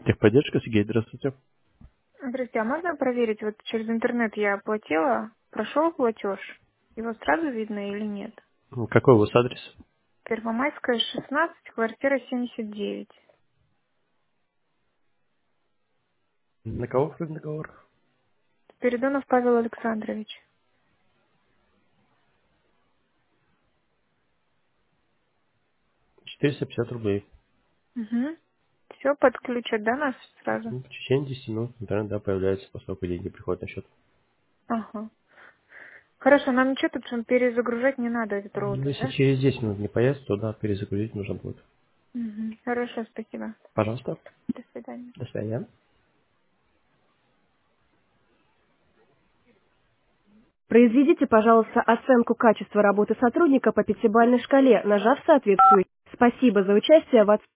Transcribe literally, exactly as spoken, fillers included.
Техподдержка, Сергей, здравствуйте. Здравствуйте, а можно проверить, вот через интернет я оплатила, прошел платеж, его сразу видно или нет? М, Какой у вас адрес? Первомайская, шестнадцать, квартира семьдесят девять. На кого открыт договор? Спиридонов Павел Александрович. четыреста пятьдесят рублей. Угу. Все, подключат, да, нас сразу? Ну, в течение десяти минут интернет, да, появляется, поскольку деньги приходят на счет. Ага. Хорошо, нам ничего тут перезагружать не надо, этот Ну, роутер, если да? через десять минут не появится, то да, перезагрузить нужно будет. Угу. Хорошо, спасибо. Пожалуйста. До свидания. До свидания. Произведите, пожалуйста, оценку качества работы сотрудника по пятибалльной шкале, нажав соответствующий. Спасибо за участие в оценке.